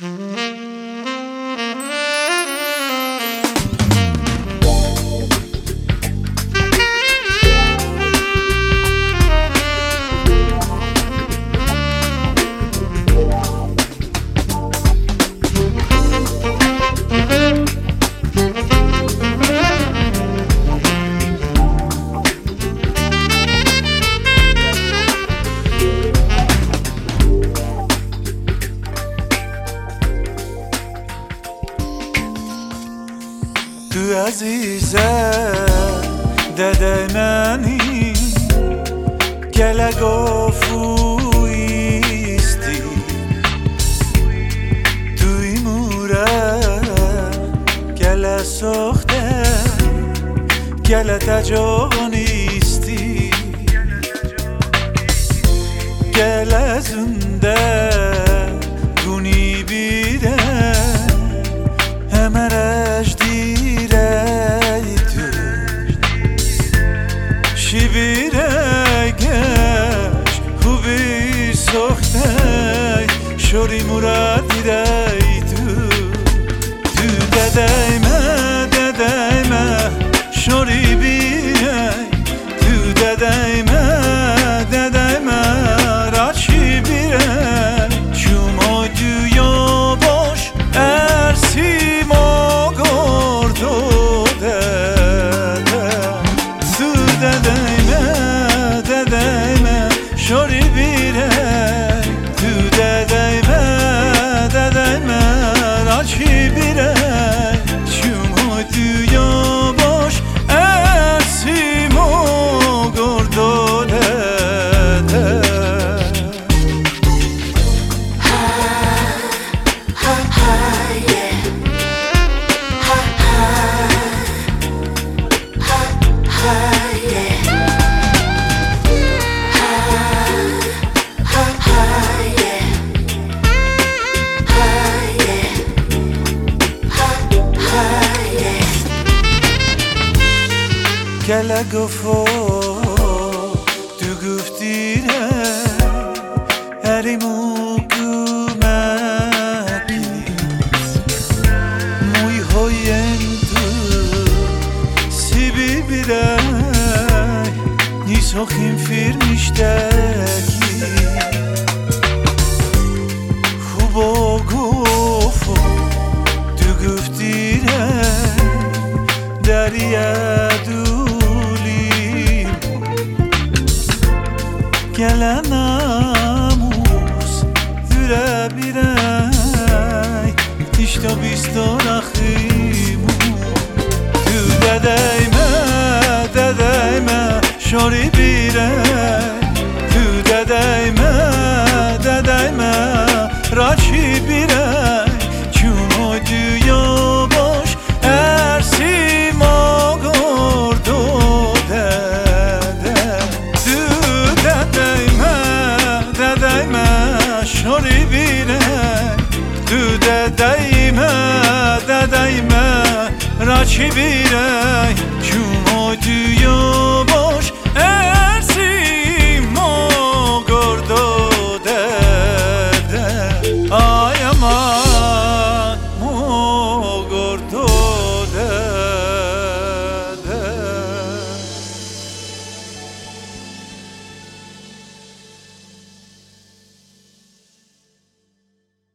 تو عزیزه دده منی گلگو فویستی توی موره گل سخته گل تجانیستی گل زنده گونی بیده همرش شیبیرگش خوبی سخته شوری مراد دیدی تو ددایمه شوری بیای تو ددایمه را چی بیره شما دویا باش ارسی ما گردو شوری بیره تو ددایمه را چی بیره شما دویا باش ارسی ما گردو گله گفو تو گفتی نه هریمو گومکی موی هاین تو سیبی بیرای نیسو خیم فیرمیشتکی خوبا گفو تو گفتی نه دریا gele namus yüre birey işte bisto rahimu tu dedeyme şori birey tu dedeyme raçi birey çumo dünya boş ersi ma gordo شوری بیره تو ددایمه را چی بیره